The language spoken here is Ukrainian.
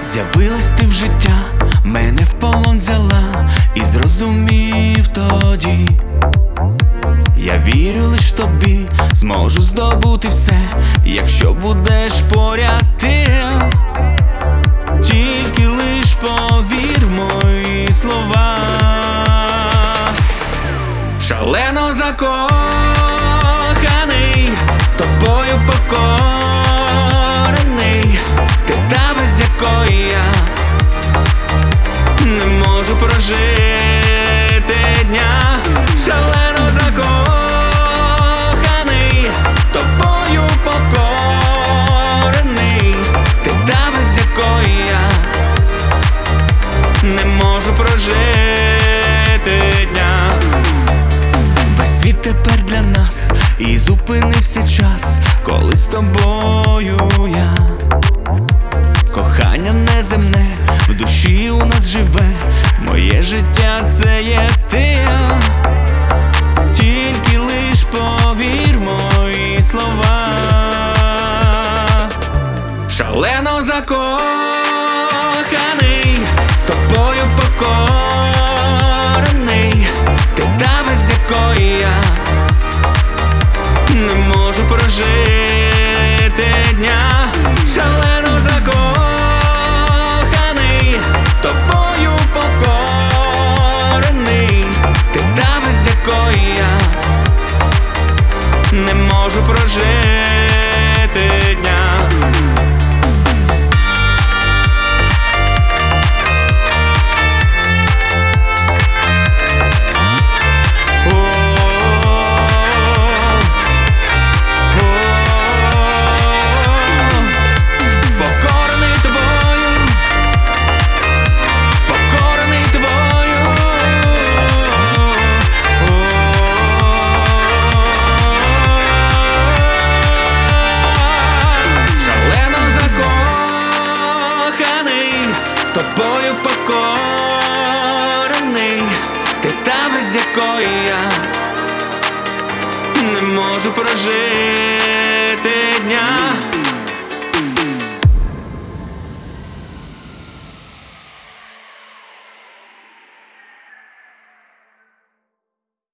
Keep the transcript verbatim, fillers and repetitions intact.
З'явилась ти в життя, мене в полон взяла, і зрозумів тоді, я вірю лиш тобі, зможу здобути все, якщо будеш поряд ти. Тільки лиш повір в мої слова. Шалено закоханий, тобою покорений, ти та, без якої я не можу прожити дня. Шалено закоханий, тобою покорений, ти та, без якої я не можу прожити дня. Весь світ тепер для нас, і зупинився час, коли з тобою я. Кохання неземне в душі у нас живе, моє життя це є ти. Тільки лиш повір в мої слова. Шалено закоханий, тобою покорений, ти та, без якої я не можу прожити дня. Шалено закоханий, тобою покорений, ти та, без якої я не можу прожити дня. Тобою покорений, ти та, без якої я не можу прожити дня.